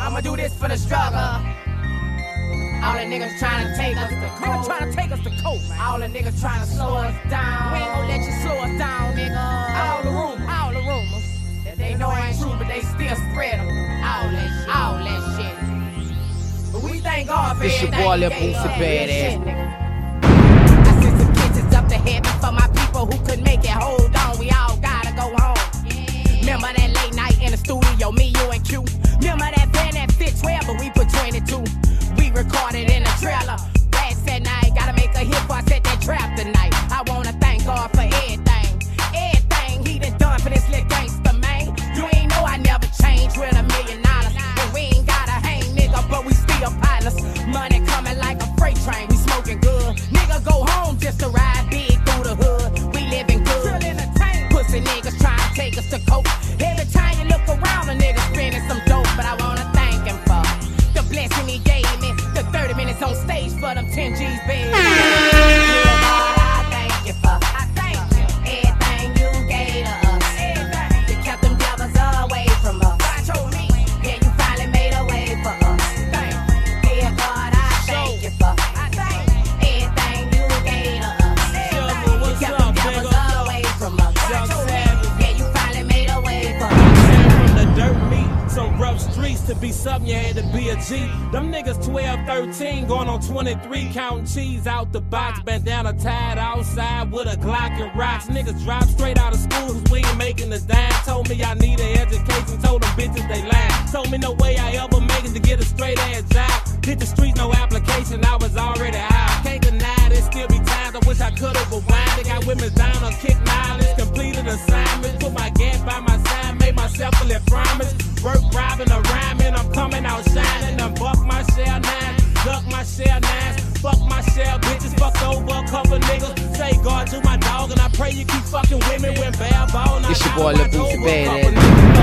I'ma do this for the struggle. All the niggas trying to take us to court. Niggas trying to take us to court, man. All the niggas trying to slow us down. We ain't gon' let you slow us down, nigga. All the rumors. That they know ain't true, but they still spread them. All that shit. But we thank God for everything. It's your boy, Lil Boosie Badass. I sent some kisses up to heaven for my people who couldn't make it. Hold on, we all gotta go home. Remember that late night in the studio, me, you, and Q. Remember that band that fit 12, but we put 22. We recorded in a trailer. Brad said, "Now I gotta make a hit before I set that trap tonight." I wanna thank God for everything. Everything he done done for this little gangster, man. You ain't know I never changed with $1 million. And we ain't gotta hang, nigga, but we still pilots. Money coming like a freight train, we smoking good. Nigga go home just to ride big through the hood. We living good. Pussy niggas trying to take us to coke. Every time you look around, a nigga spinning some dope. But I wanna thank him for the blessing he gave me. The 30 minutes on stage for them 10 G's, baby. Yeah, Lord, I thank you for everything you gave to us. You kept them devils away from us. Yeah, you finally made a way for us. Yeah, God, I thank you for everything you gave to us. You kept them devils away from us. Yeah, you finally made a way for us. From the dirt meat, some rough streets to be something you had to be a G. Them niggas 12, 13, going on 23, counting cheese out the box, bandana tied outside with a Glock and rocks. Niggas drop straight out of school cause we ain't making a dime. Told me I need an education, told them bitches they lying. Told me no way I ever make it to get a straight ass job. Hit the streets, no application, I was already out. Can't deny it, still be times I wish I could've rewind. They got women down on kick knowledge, completed assignment. Put my gas by my side, made myself a little promise. Work robbing or rhyming, I'm coming out shining. I'm buck my share nine, duck my share nines, fuck my share bitches, fucked over a couple niggas. Say God to my dog, and I pray you keep fucking women when bad ball. It's your boy, Lil Boosie Badass.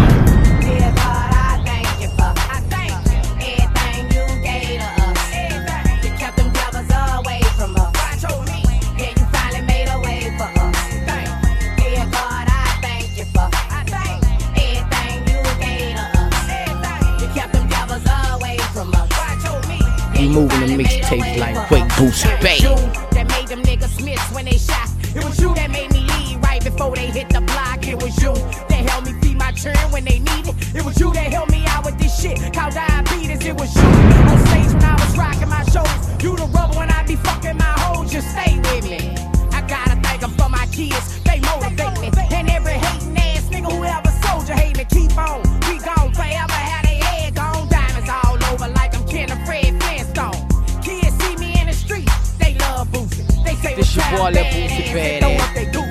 Yeah, God, I thank you for everything you gave to us. You kept them devils away from us. Yeah, you finally made a way for us. Yeah, God, I thank you for everything you gave to us. You kept them devils away from us. We moving the mixtapes like Wait Boosie Badass. That made them niggas miss when they shot. It was you that made me leave right before they hit the block. It was you that helped me feed my children when they needed. It was you that helped me out with this shit called diabetes. It was you on stage when I was rocking my shows. You the rubber when I be fucking my hoes. Just stay with me. I gotta thank them for my kids. They motivate me. And every hating ass nigga who ever sold you hate me. Keep on. We gone forever. Had they head gone. Diamonds all over like I'm Ken and Fred Flintstone. Kids see me in the street. They love Boosie. They say this your boy, Lil Boosie Badass.